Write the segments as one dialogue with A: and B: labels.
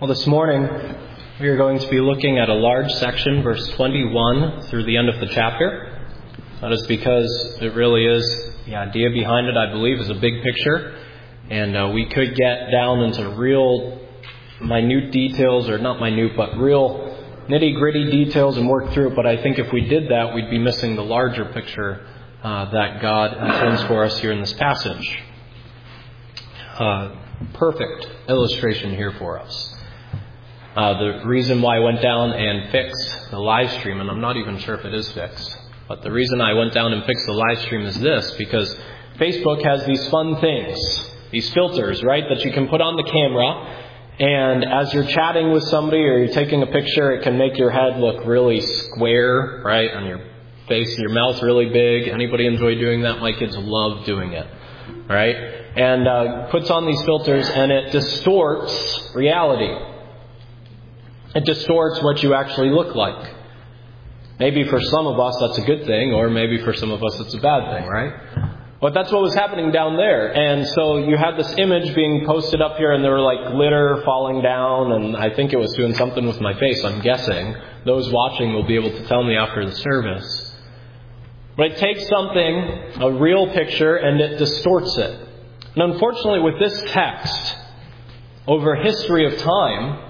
A: Well, this morning we are going to be looking at a large section, verse 21 through the end of the chapter. That is because it really is, the idea behind it, I believe, is a big picture. And we could get down into real minute details, or not minute, but real nitty-gritty details and work through it. But I think if we did that, we'd be missing the larger picture that God intends for us here in this passage. Perfect illustration here for us. The reason why I went down and fixed the live stream, and I'm not even sure if it is fixed, but the reason I went down and fixed the live stream is this, because Facebook has these fun things, these filters, right, that you can put on the camera, and as you're chatting with somebody or you're taking a picture, it can make your head look really square, right, and your face, your mouth really big. Anybody enjoy doing that? My kids love doing it, right? And puts on these filters, and it distorts reality. It distorts what you actually look like. Maybe for some of us that's a good thing, or maybe for some of us it's a bad thing, right? But that's what was happening down there. And so you had this image being posted up here, and there were like glitter falling down, and I think it was doing something with my face, I'm guessing. Those watching will be able to tell me after the service. But it takes something, a real picture, and it distorts it. And unfortunately with this text, over a history of time,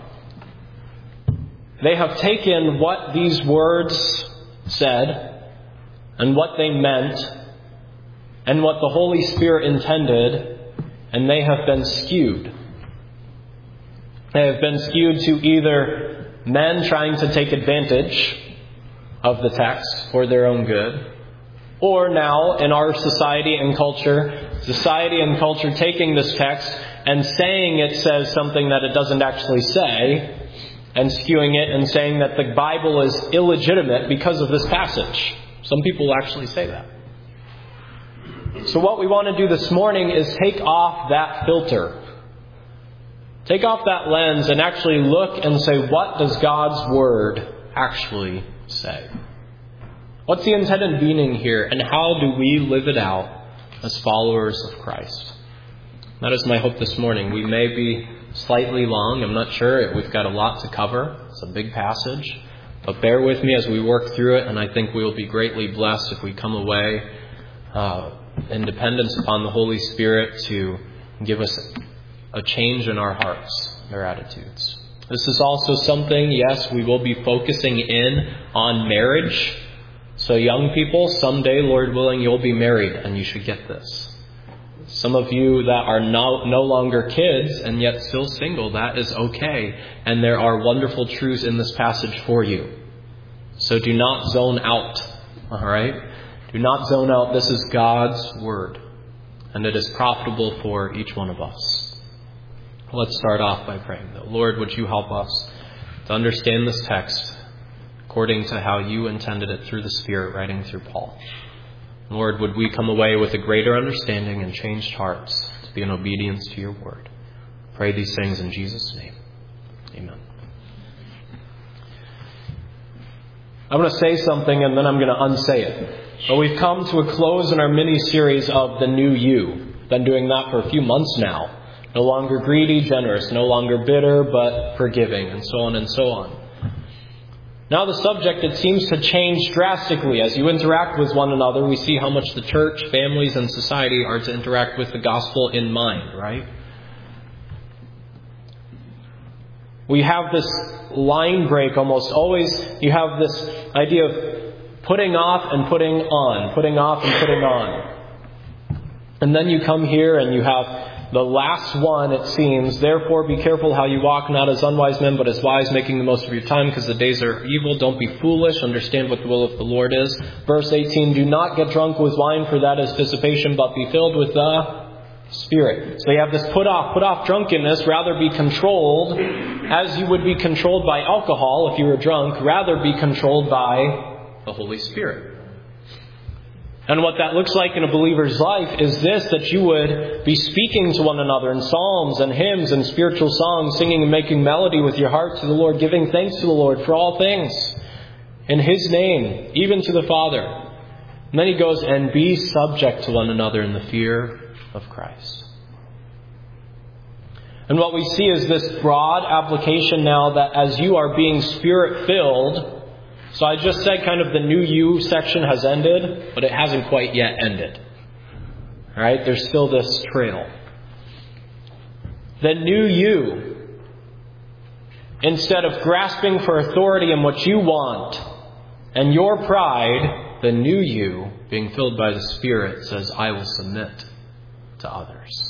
A: they have taken what these words said and what they meant and what the Holy Spirit intended, and they have been skewed. They have been skewed to either men trying to take advantage of the text for their own good, or now in our society and culture taking this text and saying it says something that it doesn't actually say, and skewing it and saying that the Bible is illegitimate because of this passage. Some people actually say that. So what we want to do this morning is take off that filter. Take off that lens and actually look and say, what does God's Word actually say? What's the intended meaning here, and how do we live it out as followers of Christ? That is my hope this morning. We may be slightly long. I'm not sure. We've got a lot to cover. It's a big passage. But bear with me as we work through it, and I think we will be greatly blessed if we come away in dependence upon the Holy Spirit to give us a change in our hearts, their attitudes. This is also something, yes, we will be focusing in on marriage. So young people, someday, Lord willing, you'll be married, and you should get this. Some of you that are no longer kids and yet still single, that is okay. And there are wonderful truths in this passage for you. So do not zone out. All right? Do not zone out. This is God's Word. And it is profitable for each one of us. Let's start off by praying, though. Lord, would you help us to understand this text according to how you intended it through the Spirit writing through Paul. Lord, would we come away with a greater understanding and changed hearts to be in obedience to your word. Pray these things in Jesus' name. Amen. I'm going to say something and then I'm going to unsay it. But we've come to a close in our mini-series of The New You. Been doing that for a few months now. No longer greedy, generous. No longer bitter, but forgiving. And so on and so on. Now the subject, it seems to change drastically. As you interact with one another, we see how much the church, families, and society are to interact with the gospel in mind, right? We have this line break almost always. You have this idea of putting off and putting on, putting off and putting on. And then you come here and you have the last one, it seems, therefore be careful how you walk, not as unwise men, but as wise, making the most of your time, because the days are evil. Don't be foolish. Understand what the will of the Lord is. Verse 18, do not get drunk with wine, for that is dissipation, but be filled with the Spirit. So you have this put off drunkenness, rather be controlled, as you would be controlled by alcohol if you were drunk, rather be controlled by the Holy Spirit. And what that looks like in a believer's life is this, that you would be speaking to one another in psalms and hymns and spiritual songs, singing and making melody with your heart to the Lord, giving thanks to the Lord for all things in His name, even to the Father. And then he goes, and be subject to one another in the fear of Christ. And what we see is this broad application now that as you are being Spirit-filled, so I just said kind of the new you section has ended, but it hasn't quite yet ended. All right? There's still this trail. The new you, instead of grasping for authority in what you want and your pride, the new you, being filled by the Spirit, says, I will submit to others.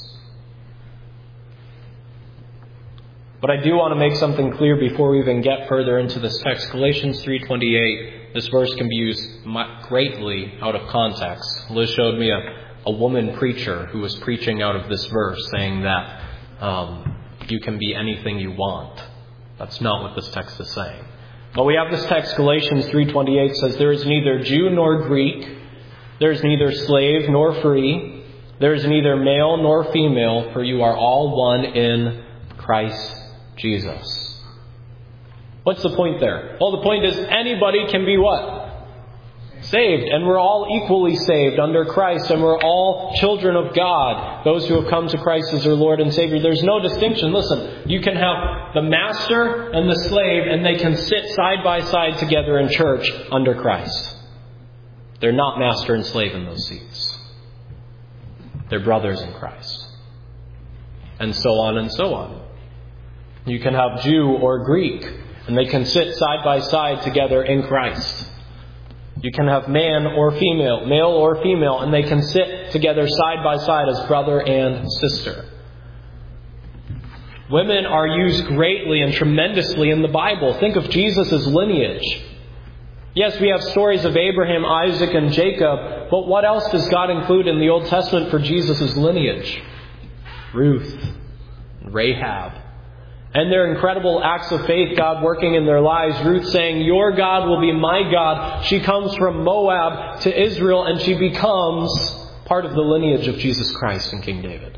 A: But I do want to make something clear before we even get further into this text. Galatians 3:28, this verse can be used greatly out of context. Liz showed me a woman preacher who was preaching out of this verse, saying that you can be anything you want. That's not what this text is saying. But we have this text, Galatians 3:28, says, there is neither Jew nor Greek, there is neither slave nor free, there is neither male nor female, for you are all one in Christ Jesus. What's the point there? Well, the point is anybody can be what? Saved. And we're all equally saved under Christ, and we're all children of God, those who have come to Christ as their Lord and Savior. There's no distinction. Listen, you can have the master and the slave, and they can sit side by side together in church under Christ. They're not master and slave in those seats. They're brothers in Christ. And so on and so on. You can have Jew or Greek, and they can sit side by side together in Christ. You can have man or female, male or female, and they can sit together side by side as brother and sister. Women are used greatly and tremendously in the Bible. Think of Jesus' lineage. Yes, we have stories of Abraham, Isaac, and Jacob, but what else does God include in the Old Testament for Jesus' lineage? Ruth, Rahab. And their incredible acts of faith, God working in their lives. Ruth saying, your God will be my God. She comes from Moab to Israel, and she becomes part of the lineage of Jesus Christ and King David.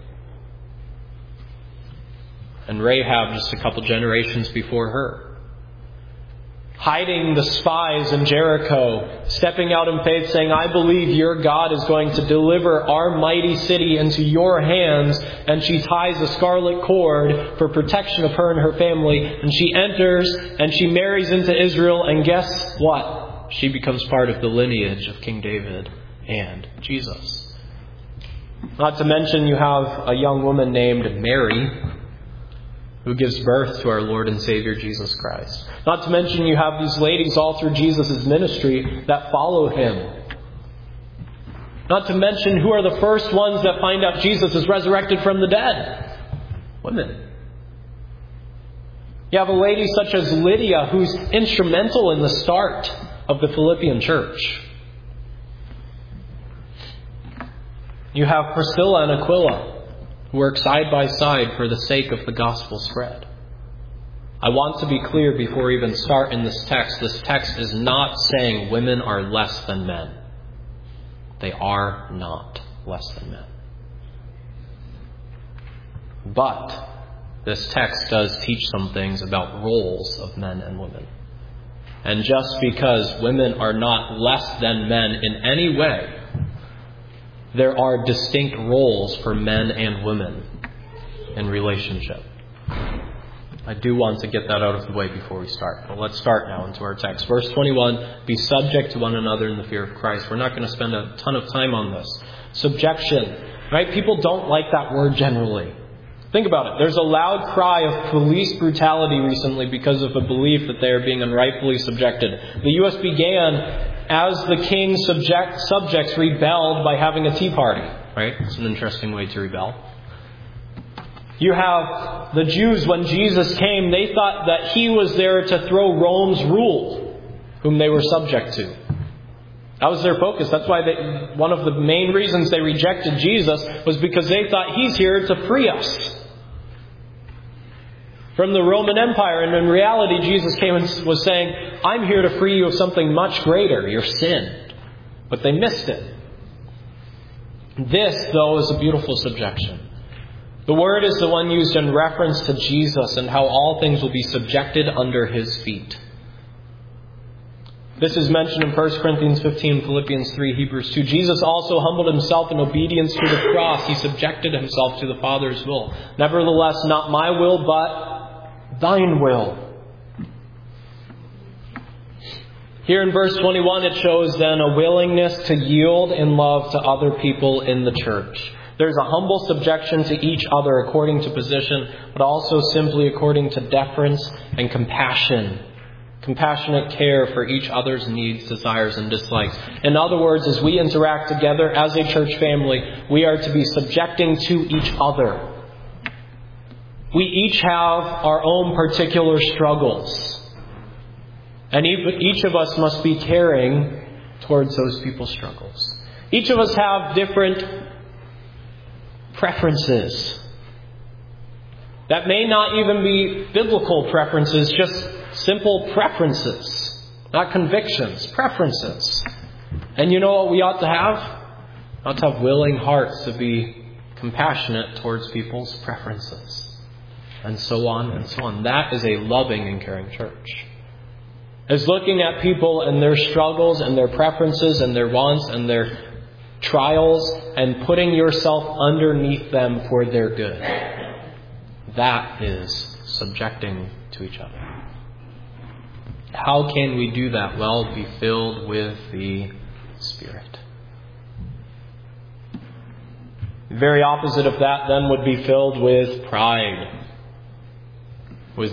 A: And Rahab just a couple generations before her. Hiding the spies in Jericho, stepping out in faith, saying, I believe your God is going to deliver our mighty city into your hands. And she ties a scarlet cord for protection of her and her family. And she enters and she marries into Israel. And guess what? She becomes part of the lineage of King David and Jesus. Not to mention you have a young woman named Mary, who gives birth to our Lord and Savior Jesus Christ. Not to mention you have these ladies all through Jesus' ministry that follow him. Not to mention who are the first ones that find out Jesus is resurrected from the dead? Women. You have a lady such as Lydia, who's instrumental in the start of the Philippian church. You have Priscilla and Aquila, who work side by side for the sake of the gospel spread. I want to be clear before we even start in this text. This text is not saying women are less than men. They are not less than men. But this text does teach some things about roles of men and women. And just because women are not less than men in any way, there are distinct roles for men and women in relationship. I do want to get that out of the way before we start. But let's start now into our text. Verse 21, be subject to one another in the fear of Christ. We're not going to spend a ton of time on this. Subjection, right? People don't like that word generally. Think about it. There's a loud cry of police brutality recently because of a belief that they are being unrightfully subjected. The U.S. began as the king's subjects rebelled by having a tea party. Right? It's an interesting way to rebel. You have the Jews, when Jesus came, they thought that he was there to throw Rome's rule, whom they were subject to. That was their focus. That's why one of the main reasons they rejected Jesus was because they thought he's here to free us from the Roman Empire. And in reality, Jesus came and was saying, I'm here to free you of something much greater, your sin. But they missed it. This, though, is a beautiful subjection. The word is the one used in reference to Jesus and how all things will be subjected under his feet. This is mentioned in 1 Corinthians 15, Philippians 3, Hebrews 2. Jesus also humbled himself in obedience to the cross. He subjected himself to the Father's will. Nevertheless, not my will, but thine will. Here in verse 21, it shows then a willingness to yield in love to other people in the church. There's a humble subjection to each other according to position, but also simply according to deference and compassion. Compassionate care for each other's needs, desires, and dislikes. In other words, as we interact together as a church family, we are to be subjecting to each other. We each have our own particular struggles. And each of us must be caring towards those people's struggles. Each of us have different preferences. That may not even be biblical preferences, just simple preferences. Not convictions, preferences. And you know what we ought to have? We ought to have willing hearts to be compassionate towards people's preferences. And so on and so on. That is a loving and caring church. Is looking at people and their struggles and their preferences and their wants and their trials and putting yourself underneath them for their good. That is subjecting to each other. How can we do that? Well, be filled with the Spirit. The very opposite of that then would be filled with pride. With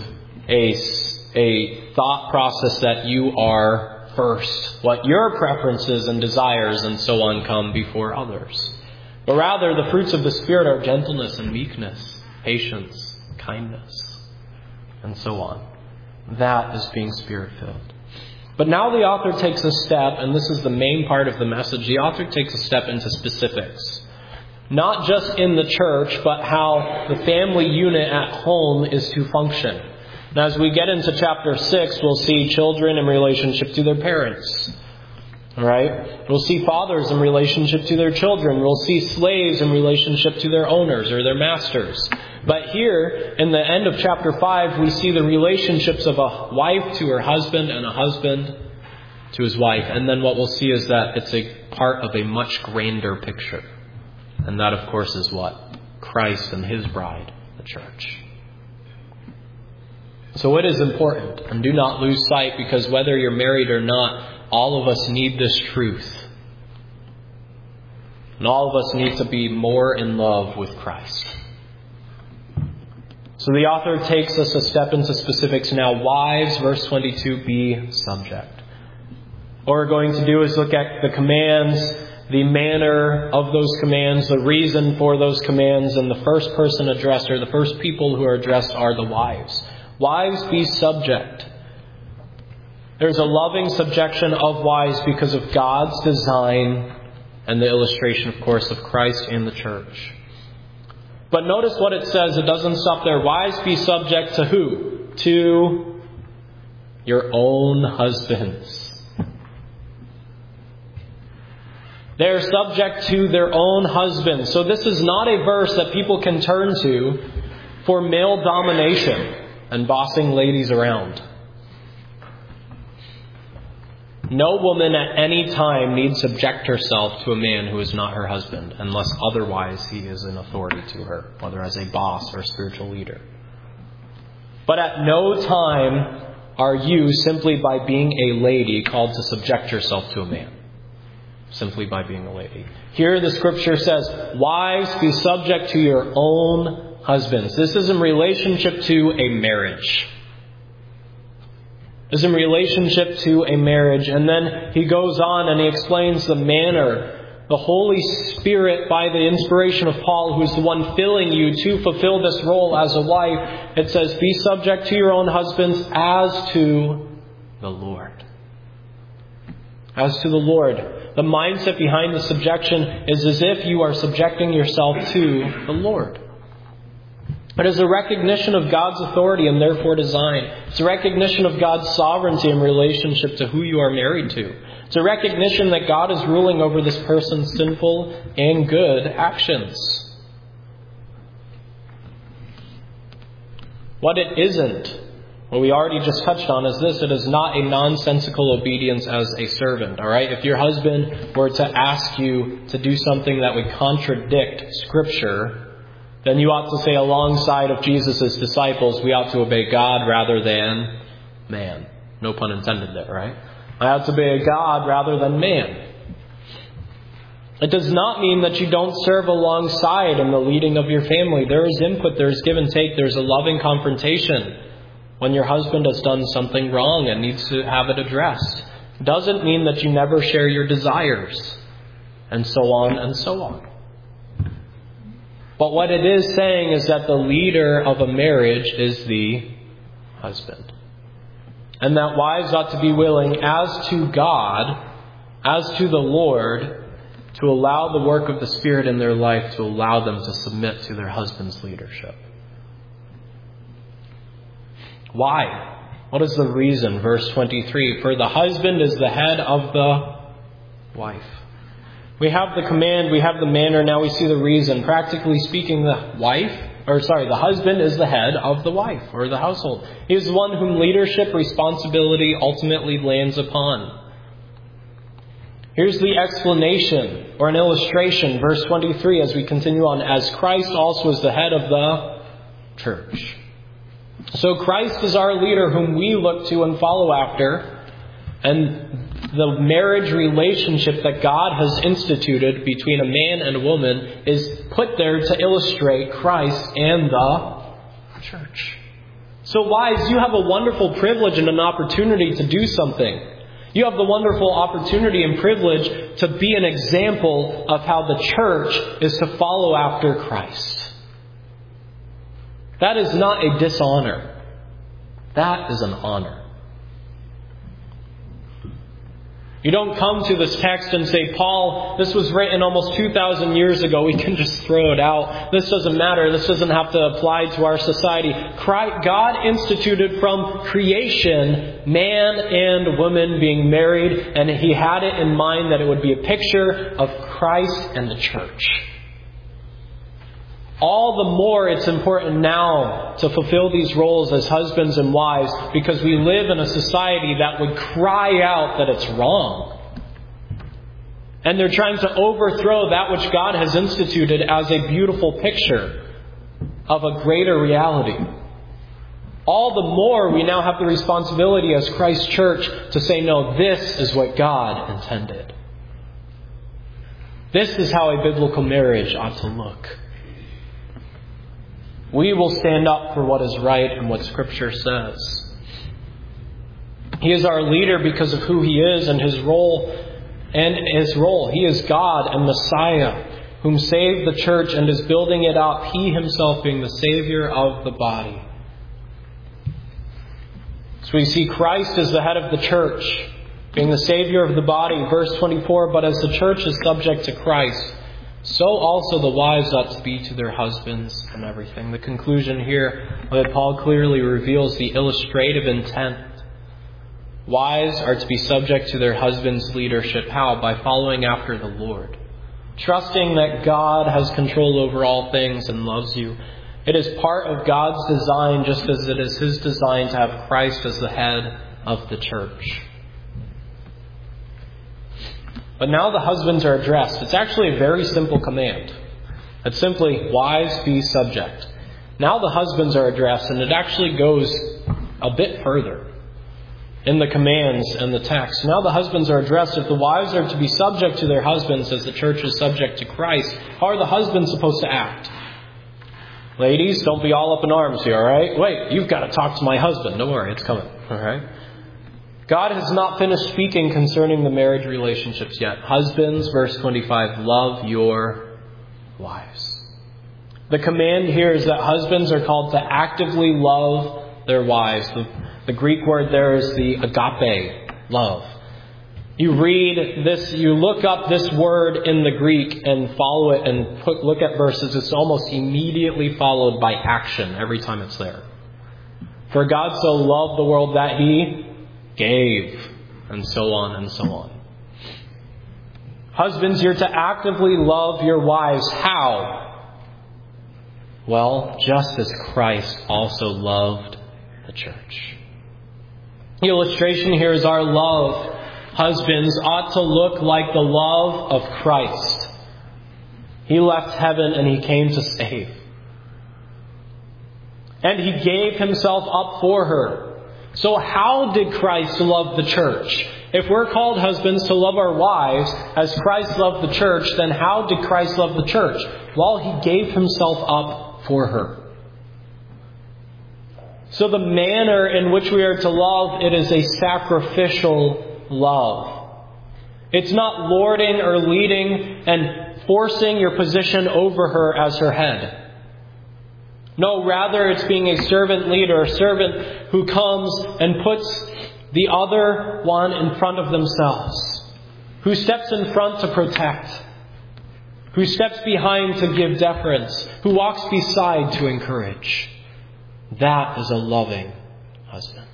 A: a thought process that you are first. What your preferences and desires and so on come before others. But rather, the fruits of the Spirit are gentleness and meekness, patience, kindness, and so on. That is being Spirit-filled. But now the author takes a step, and this is the main part of the message. The author takes a step into specifics. Not just in the church, but how the family unit at home is to function. Now, as we get into chapter 6, we'll see children in relationship to their parents. All right? We'll see fathers in relationship to their children. We'll see slaves in relationship to their owners or their masters. But here, in the end of chapter 5, we see the relationships of a wife to her husband and a husband to his wife. And then what we'll see is that it's a part of a much grander picture. And that, of course, is what? Christ and His bride, the church. So it is important, and do not lose sight, because whether you're married or not, all of us need this truth. And all of us need to be more in love with Christ. So the author takes us a step into specifics now. Wives, verse 22, be subject. What we're going to do is look at the commands, the manner of those commands, the reason for those commands, and the first person addressed, or the first people who are addressed, are the wives. Wives, be subject. There's a loving subjection of wives because of God's design and the illustration, of course, of Christ in the church. But notice what it says. It doesn't stop there. Wives, be subject to who? To your own husbands. They're subject to their own husbands. So this is not a verse that people can turn to for male domination and bossing ladies around. No woman at any time needs subject herself to a man who is not her husband, unless otherwise he is in authority to her, whether as a boss or a spiritual leader. But at no time are you, simply by being a lady, called to subject yourself to a man. Simply by being a lady. Here the scripture says, wives, be subject to your own husbands. This is in relationship to a marriage. This is in relationship to a marriage. And then he goes on and he explains the manner. The Holy Spirit, by the inspiration of Paul, who is the one filling you to fulfill this role as a wife, it says, be subject to your own husbands as to the Lord. As to the Lord. The mindset behind the subjection is as if you are subjecting yourself to the Lord. It is a recognition of God's authority and therefore design. It's a recognition of God's sovereignty in relationship to who you are married to. It's a recognition that God is ruling over this person's sinful and good actions. What it isn't, what we already just touched on is this: it is not a nonsensical obedience as a servant. All right? If your husband were to ask you to do something that would contradict Scripture, then you ought to say, alongside of Jesus' disciples, we ought to obey God rather than man. No pun intended there, right? I ought to obey God rather than man. It does not mean that you don't serve alongside in the leading of your family. There is input, there is give and take, there's a loving confrontation when your husband has done something wrong and needs to have it addressed. It doesn't mean that you never share your desires, and so on and so on. But what it is saying is that the leader of a marriage is the husband. And that wives ought to be willing, as to God, as to the Lord, to allow the work of the Spirit in their life to allow them to submit to their husband's leadership. Why? What is the reason? Verse 23, for the husband is the head of the wife. We have the command, we have the manner, now we see the reason. Practically speaking, the husband is the head of the wife or the household. He is the one whom leadership responsibility ultimately lands upon. Here's the explanation or an illustration, verse 23, as we continue on. As Christ also is the head of the church. So Christ is our leader whom we look to and follow after. And the marriage relationship that God has instituted between a man and a woman is put there to illustrate Christ and the church. So wives, you have a wonderful privilege and an opportunity to do something. You have the wonderful opportunity and privilege to be an example of how the church is to follow after Christ. That is not a dishonor. That is an honor. You don't come to this text and say, Paul, this was written almost 2,000 years ago. We can just throw it out. This doesn't matter. This doesn't have to apply to our society. God instituted from creation man and woman being married, and He had it in mind that it would be a picture of Christ and the church. All the more it's important now to fulfill these roles as husbands and wives, because we live in a society that would cry out that it's wrong. And they're trying to overthrow that which God has instituted as a beautiful picture of a greater reality. All the more we now have the responsibility as Christ's church to say, no, this is what God intended. This is how a biblical marriage ought to look. We will stand up for what is right and what Scripture says. He is our leader because of who He is and His role. He is God and Messiah, whom saved the church and is building it up, He Himself being the Savior of the body. So we see Christ as the head of the church, being the Savior of the body. Verse 24, but as the church is subject to Christ, so also the wives ought to be to their husbands and everything. The conclusion here that Paul clearly reveals the illustrative intent. Wives are to be subject to their husbands' leadership. How? By following after the Lord. Trusting that God has control over all things and loves you. It is part of God's design, just as it is His design to have Christ as the head of the church. But now the husbands are addressed. It's actually a very simple command. It's simply, wives, be subject. Now the husbands are addressed, and it actually goes a bit further in the commands and the text. Now the husbands are addressed. If the wives are to be subject to their husbands as the church is subject to Christ, how are the husbands supposed to act? Ladies, don't be all up in arms here, all right? Wait, you've got to talk to my husband. Don't worry, it's coming, all right? God has not finished speaking concerning the marriage relationships yet. Husbands, verse 25, love your wives. The command here is that husbands are called to actively love their wives. The Greek word there is the agape, love. You read this, you look up this word in the Greek and follow it and look at verses. It's almost immediately followed by action every time it's there. For God so loved the world that He gave, and so on and so on. Husbands, you're to actively love your wives. How? Well, just as Christ also loved the the church. The illustration here is our love, husbands, ought to look like the love of Christ. He left heaven and He came to save. And He gave Himself up for her. So how did Christ love the church? If we're called husbands to love our wives as Christ loved the church, then how did Christ love the church? Well, He gave Himself up for her. So the manner in which we are to love, it is a sacrificial love. It's not lording or leading and forcing your position over her as her head. No, rather it's being a servant leader, a servant who comes and puts the other one in front of themselves, who steps in front to protect, who steps behind to give deference, who walks beside to encourage. That is a loving husband.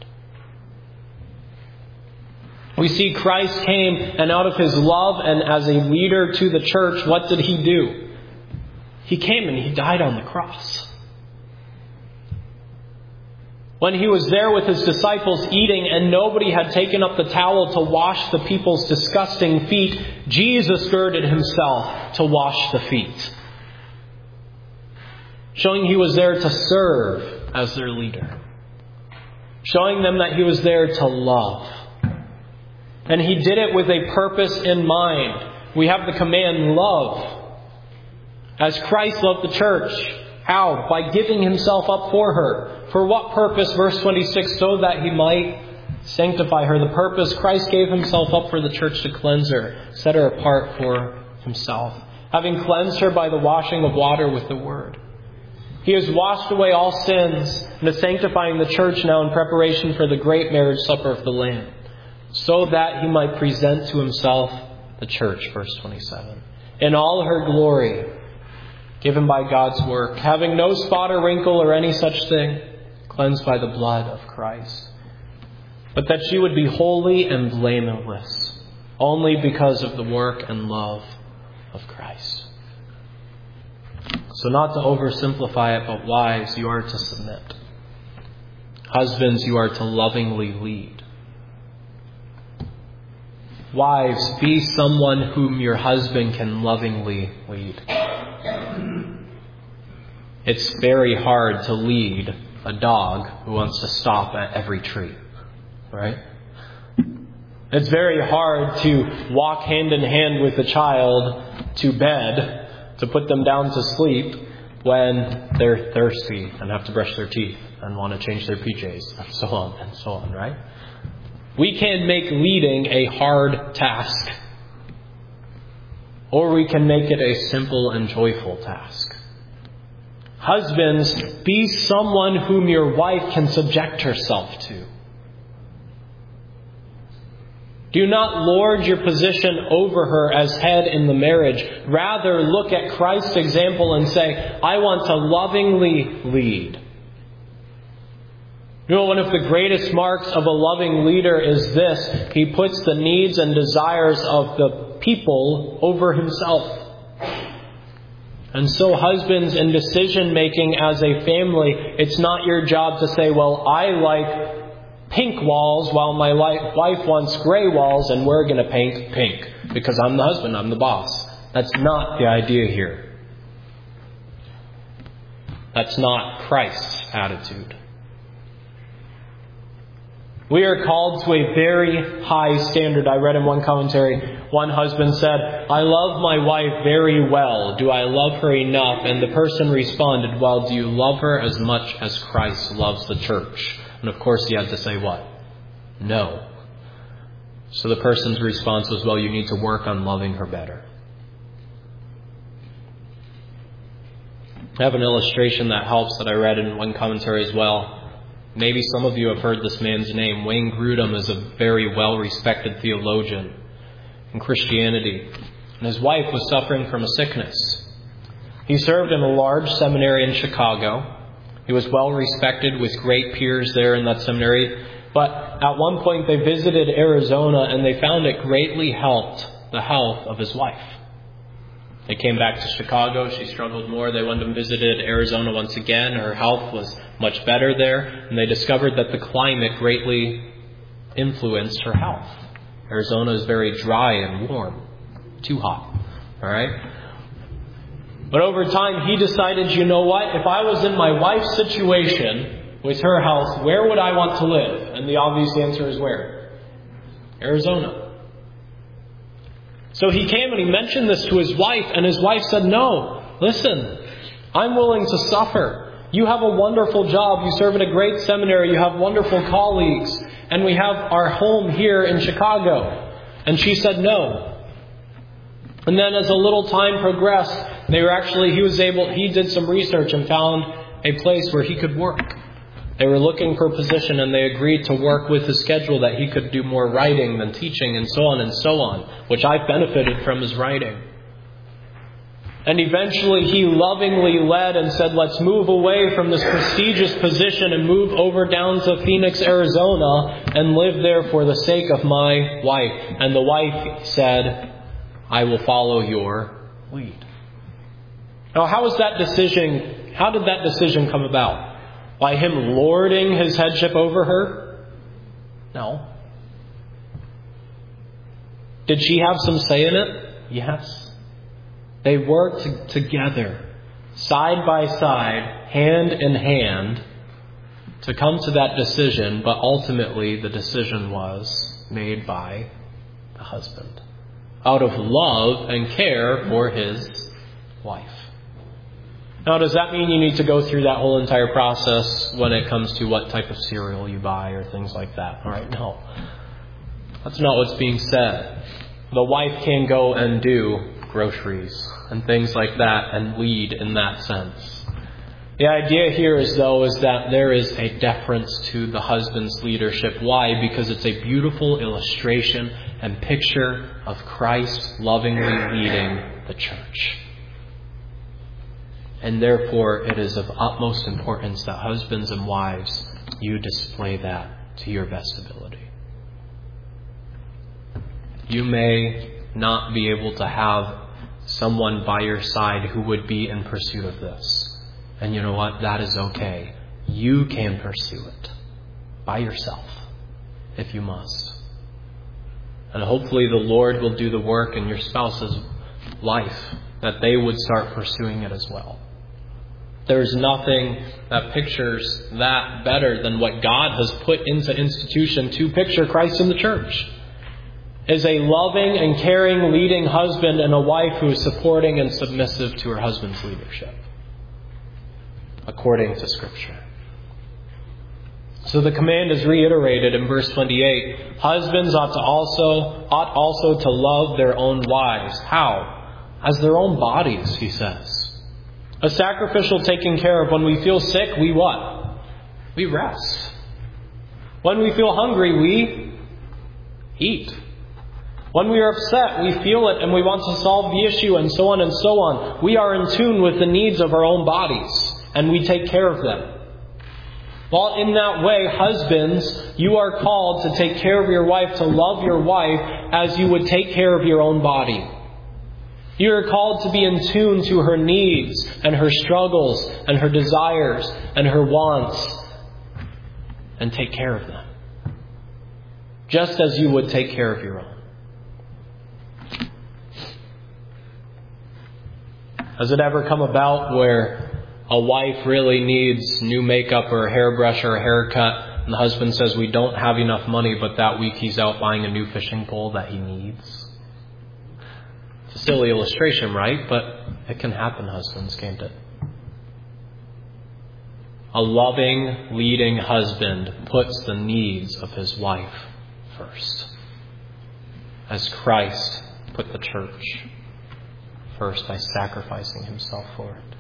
A: We see Christ came, and out of His love and as a leader to the church, what did He do? He came and He died on the cross. When He was there with His disciples eating and nobody had taken up the towel to wash the people's disgusting feet, Jesus girded Himself to wash the feet, showing He was there to serve as their leader, showing them that He was there to love. And He did it with a purpose in mind. We have the command, love, as Christ loved the church. How? By giving Himself up for her. For what purpose? Verse 26, so that He might sanctify her. The purpose, Christ gave Himself up for the church to cleanse her, set her apart for Himself, having cleansed her by the washing of water with the Word. He has washed away all sins and is sanctifying the church now in preparation for the great marriage supper of the Lamb, so that He might present to Himself the church, verse 27, in all her glory, given by God's work, having no spot or wrinkle or any such thing, cleansed by the blood of Christ, but that she would be holy and blameless, only because of the work and love of Christ. So not to oversimplify it, but wives, you are to submit. Husbands, you are to lovingly lead. Wives, be someone whom your husband can lovingly lead. It's very hard to lead a dog who wants to stop at every tree, right? It's very hard to walk hand in hand with a child to bed, to put them down to sleep when they're thirsty and have to brush their teeth and want to change their PJs, and so on, right? We can make leading a hard task, or we can make it a simple and joyful task. Husbands, be someone whom your wife can subject herself to. Do not lord your position over her as head in the marriage. Rather, look at Christ's example and say, I want to lovingly lead. You know, one of the greatest marks of a loving leader is this: he puts the needs and desires of the people over himself. And so husbands, in decision making as a family, it's not your job to say, well, I like pink walls while my wife wants gray walls and we're going to paint pink because I'm the husband, I'm the boss. That's not the idea here. That's not Christ's attitude. We are called to a very high standard. I read in one commentary, one husband said, I love my wife very well. Do I love her enough? And the person responded, well, do you love her as much as Christ loves the church? And of course he had to say what? No. So the person's response was, well, you need to work on loving her better. I have an illustration that helps that I read in one commentary as well. Maybe some of you have heard this man's name. Wayne Grudem is a very well-respected theologian in Christianity. And his wife was suffering from a sickness. He served in a large seminary in Chicago. He was well-respected with great peers there in that seminary. But at one point they visited Arizona and they found it greatly helped the health of his wife. They came back to Chicago. She struggled more. They went and visited Arizona once again. Her health was much better there. And they discovered that the climate greatly influenced her health. Arizona is very dry and warm. Too hot. All right? But over time, he decided, you know what? If I was in my wife's situation with her health, where would I want to live? And the obvious answer is where? Arizona. So he came and he mentioned this to his wife, and his wife said, no, listen, I'm willing to suffer. You have a wonderful job. You serve at a great seminary. You have wonderful colleagues. And we have our home here in Chicago. And she said no. And then as a little time progressed, he did some research and found a place where he could work. They were looking for a position, and they agreed to work with his schedule that he could do more writing than teaching, and so on, which I benefited from his writing. And eventually he lovingly led and said, let's move away from this prestigious position and move over down to Phoenix, Arizona, and live there for the sake of my wife. And the wife said, I will follow your lead. Now, how did that decision come about? By him lording his headship over her? No. Did she have some say in it? Yes. They worked together, side by side, hand in hand, to come to that decision, but ultimately the decision was made by the husband, out of love and care for his wife. Now, does that mean you need to go through that whole entire process when it comes to what type of cereal you buy or things like that? All right, no. That's not what's being said. The wife can go and do groceries and things like that and lead in that sense. The idea here is that there is a deference to the husband's leadership. Why? Because it's a beautiful illustration and picture of Christ lovingly leading the church. And therefore, it is of utmost importance that husbands and wives, you display that to your best ability. You may not be able to have someone by your side who would be in pursuit of this. And you know what? That is okay. You can pursue it by yourself, if you must. And hopefully the Lord will do the work in your spouse's life, that they would start pursuing it as well. There's nothing that pictures that better than what God has put into institution to picture Christ in the church. Is a loving and caring, leading husband and a wife who is supporting and submissive to her husband's leadership, according to Scripture. So the command is reiterated in verse 28. Husbands ought also to love their own wives. How? As their own bodies, he says. A sacrificial taking care of. When we feel sick, we what? We rest. When we feel hungry, we eat. When we are upset, we feel it and we want to solve the issue, and so on and so on. We are in tune with the needs of our own bodies, and we take care of them. Well, in that way, husbands, you are called to take care of your wife, to love your wife as you would take care of your own body. You are called to be in tune to her needs and her struggles and her desires and her wants, and take care of them, just as you would take care of your own. Has it ever come about where a wife really needs new makeup or a hairbrush or a haircut, and the husband says, we don't have enough money, but that week he's out buying a new fishing pole that he needs? It's a silly illustration, right? But it can happen, husbands, can't it? A loving, leading husband puts the needs of his wife first, as Christ put the church first by sacrificing himself for it.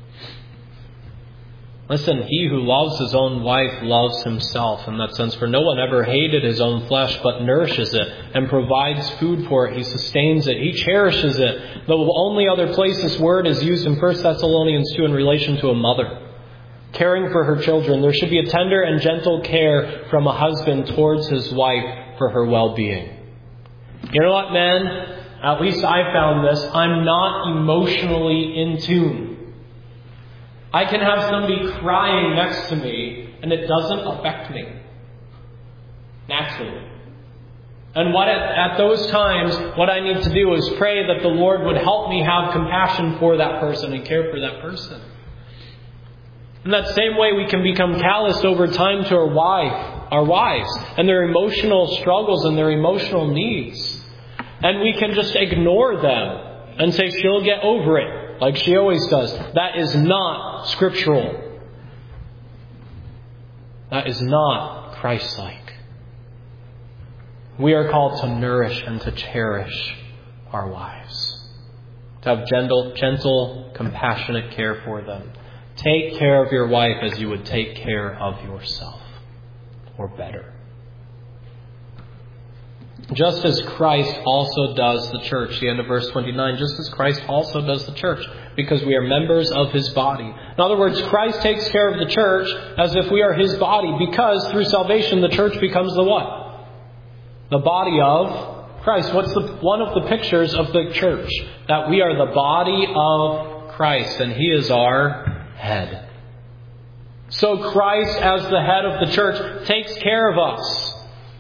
A: Listen, he who loves his own wife loves himself in that sense. For no one ever hated his own flesh, but nourishes it and provides food for it. He sustains it. He cherishes it. The only other place this word is used in 1 Thessalonians 2 in relation to a mother, caring for her children. There should be a tender and gentle care from a husband towards his wife for her well-being. You know what, men?
B: at least I found this, I'm not emotionally in tune. I can have somebody crying next to me and it doesn't affect me naturally. And at those times, what I need to do is pray that the Lord would help me have compassion for that person and care for that person. In that same way, we can become calloused over time to our wives, and their emotional struggles and their emotional needs. And we can just ignore them and say, she'll get over it, like she always does. That is not scriptural. That is not Christ-like. We are called to nourish and to cherish our wives. To have gentle, compassionate care for them. Take care of your wife as you would take care of yourself. Or better. Just as Christ also does the church. The end of verse 29. Just as Christ also does the church. Because we are members of His body. In other words, Christ takes care of the church as if we are His body. Because through salvation the church becomes the what? The body of Christ. What's one of the pictures of the church? That we are the body of Christ and He is our head. So Christ, as the head of the church, takes care of us.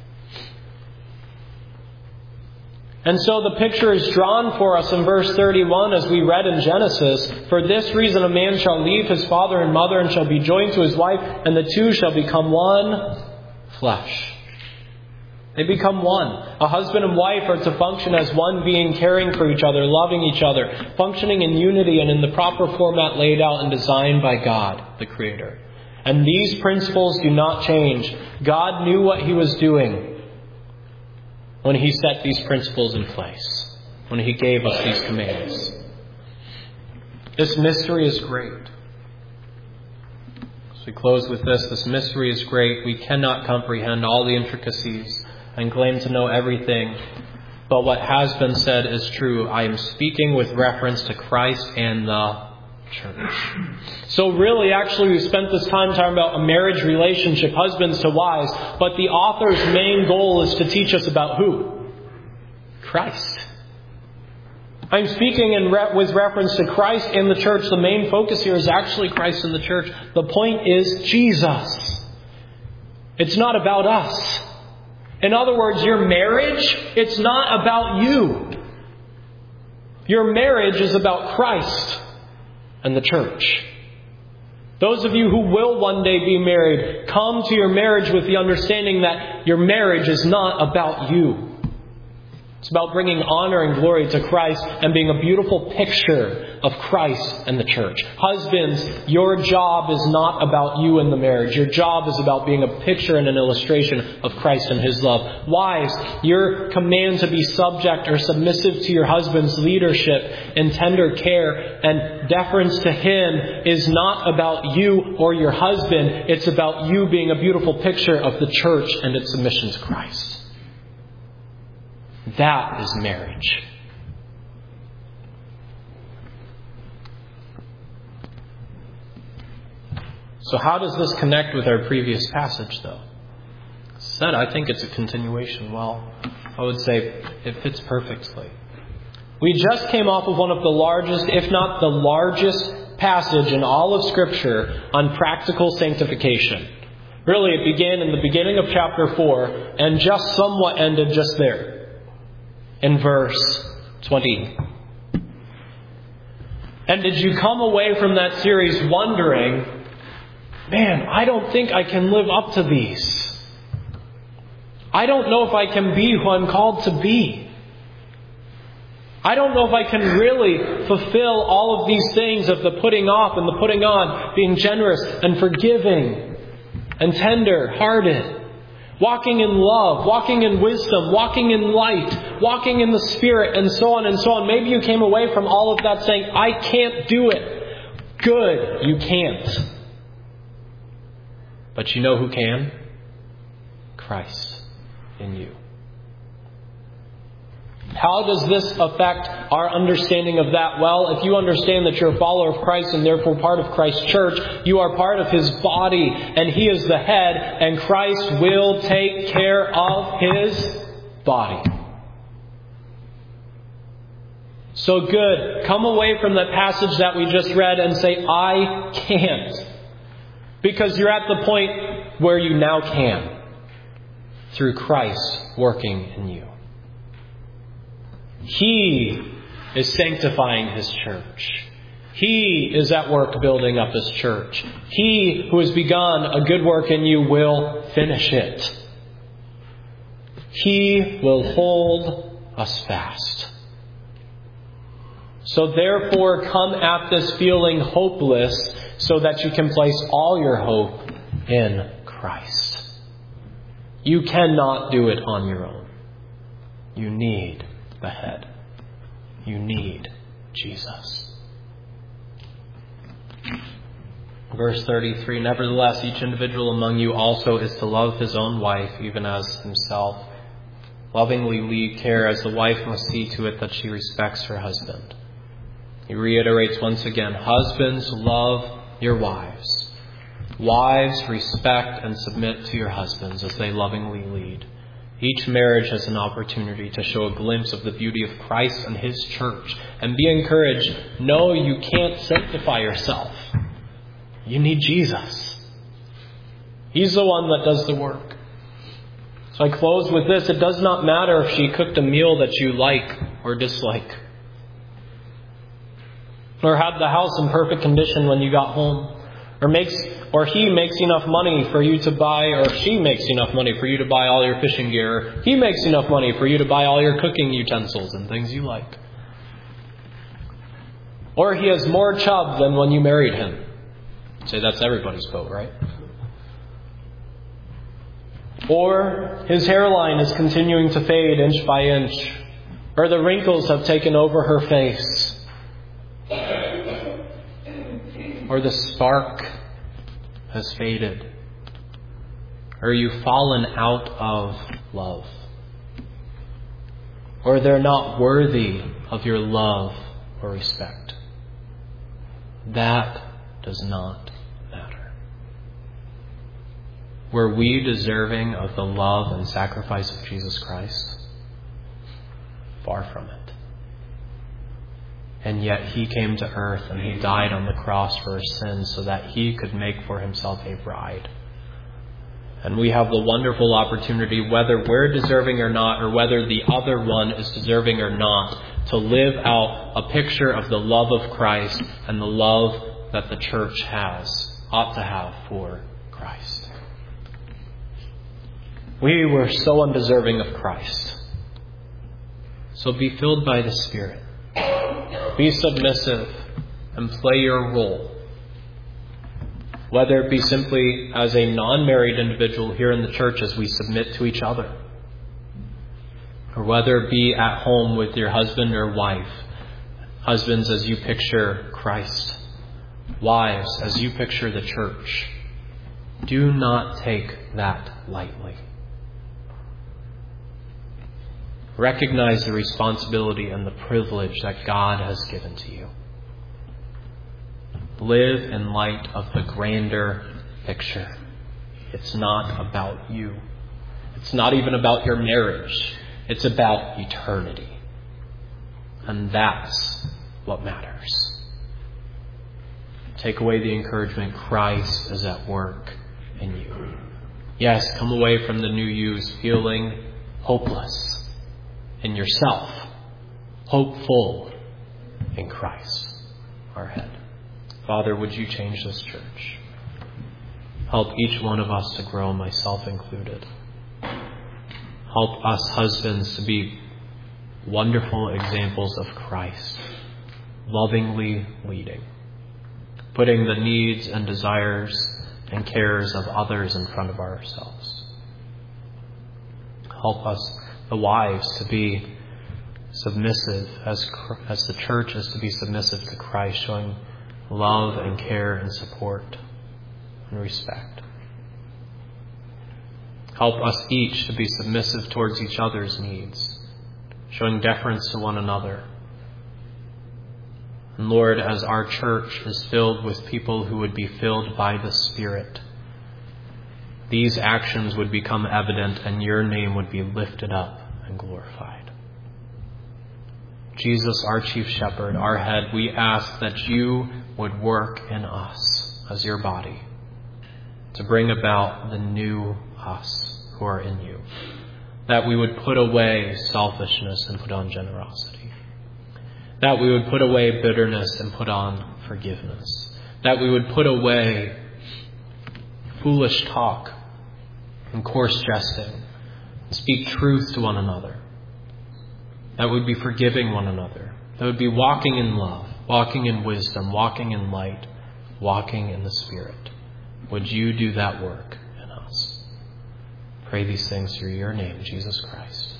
B: And so the picture is drawn for us in verse 31 as we read in Genesis. For this reason a man shall leave his father and mother and shall be joined to his wife, and the two shall become one flesh. They become one. A husband and wife are to function as one being, caring for each other, loving each other, functioning in unity and in the proper format laid out and designed by God, the Creator. And these principles do not change. God knew what He was doing when He set these principles in place, when He gave us these commands. This mystery is great. As we close with this mystery is great. We cannot comprehend all the intricacies and claim to know everything. But what has been said is true. I am speaking with reference to Christ and the church. So really, actually, we spent this time talking about a marriage relationship, husbands to wives. But the author's main goal is to teach us about who? Christ. I'm speaking with reference to Christ and the church. The main focus here is actually Christ and the church. The point is Jesus. It's not about us. In other words, your marriage, it's not about you. Your marriage is about Christ and the church. Those of you who will one day be married, come to your marriage with the understanding that your marriage is not about you. It's about bringing honor and glory to Christ and being a beautiful picture of Christ and the church. Husbands, your job is not about you and the marriage. Your job is about being a picture and an illustration of Christ and His love. Wives, your command to be subject or submissive to your husband's leadership and tender care and deference to him is not about you or your husband. It's about you being a beautiful picture of the church and its submission to Christ. That is marriage. So how does this connect with our previous passage, though? As I said, I think it's a continuation. Well, I would say it fits perfectly. We just came off of one of the largest, if not the largest, passage in all of Scripture on practical sanctification. Really, it began in the beginning of chapter 4 and just somewhat ended just there. In verse 20. And did you come away from that series wondering, man, I don't think I can live up to these. I don't know if I can be who I'm called to be. I don't know if I can really fulfill all of these things of the putting off and the putting on, being generous and forgiving and tender-hearted. Walking in love, walking in wisdom, walking in light, walking in the Spirit, and so on and so on. Maybe you came away from all of that saying, I can't do it. Good, you can't. But you know who can? Christ in you. How does this affect our understanding of that? Well, if you understand that you're a follower of Christ and therefore part of Christ's church, you are part of His body and He is the head and Christ will take care of His body. So good. Come away from that passage that we just read and say, I can't. Because you're at the point where you now can. Through Christ working in you. He is sanctifying His church. He is at work building up His church. He who has begun a good work in you will finish it. He will hold us fast. So therefore, come at this feeling hopeless so that you can place all your hope in Christ. You cannot do it on your own. You need the head. You need Jesus. Verse 33, nevertheless, each individual among you also is to love his own wife, even as himself. Lovingly lead care, as the wife must see to it that she respects her husband. He reiterates once again, husbands, love your wives. Wives, respect and submit to your husbands as they lovingly lead. Each marriage has an opportunity to show a glimpse of the beauty of Christ and His church. And be encouraged. No, you can't sanctify yourself. You need Jesus. He's the one that does the work. So I close with this. It does not matter if she cooked a meal that you like or dislike. Or had the house in perfect condition when you got home. Or he makes enough money for you to buy, or she makes enough money for you to buy all your fishing gear. He makes enough money for you to buy all your cooking utensils and things you like. Or he has more chub than when you married him. Say that's everybody's boat, right? Or his hairline is continuing to fade inch by inch. Or the wrinkles have taken over her face. Or the spark has faded. Or you've fallen out of love. Or they're not worthy of your love or respect. That does not matter. Were we deserving of the love and sacrifice of Jesus Christ? Far from it. And yet He came to earth and He died on the cross for our sins so that He could make for Himself a bride. And we have the wonderful opportunity, whether we're deserving or not, or whether the other one is deserving or not, to live out a picture of the love of Christ and the love that the church ought to have for Christ. We were so undeserving of Christ. So be filled by the Spirit. Be submissive and play your role. Whether it be simply as a non-married individual here in the church as we submit to each other. Or whether it be at home with your husband or wife. Husbands as you picture Christ. Wives as you picture the church. Do not take that lightly. Recognize the responsibility and the privilege that God has given to you. Live in light of the grander picture. It's not about you. It's not even about your marriage. It's about eternity. And that's what matters. Take away the encouragement. Christ is at work in you. Yes, come away from the new yous feeling hopeless in yourself, hopeful in Christ, our head. Father, would you change this church? Help each one of us to grow, myself included. Help us husbands to be wonderful examples of Christ, lovingly leading, putting the needs and desires and cares of others in front of ourselves. Help us, the wives, to be submissive as the church is to be submissive to Christ, showing love and care and support and respect. Help us each to be submissive towards each other's needs, showing deference to one another. And Lord, as our church is filled with people who would be filled by the Spirit, these actions would become evident and your name would be lifted up and glorified. Jesus, our chief shepherd, our head, we ask that you would work in us as your body to bring about the new us who are in you. That we would put away selfishness and put on generosity. That we would put away bitterness and put on forgiveness. That we would put away foolish talk and coarse jesting and speak truth to one another. That would be forgiving one another. That would be walking in love, walking in wisdom, walking in light, walking in the Spirit. Would you do that work in us? Pray these things through your name, Jesus Christ.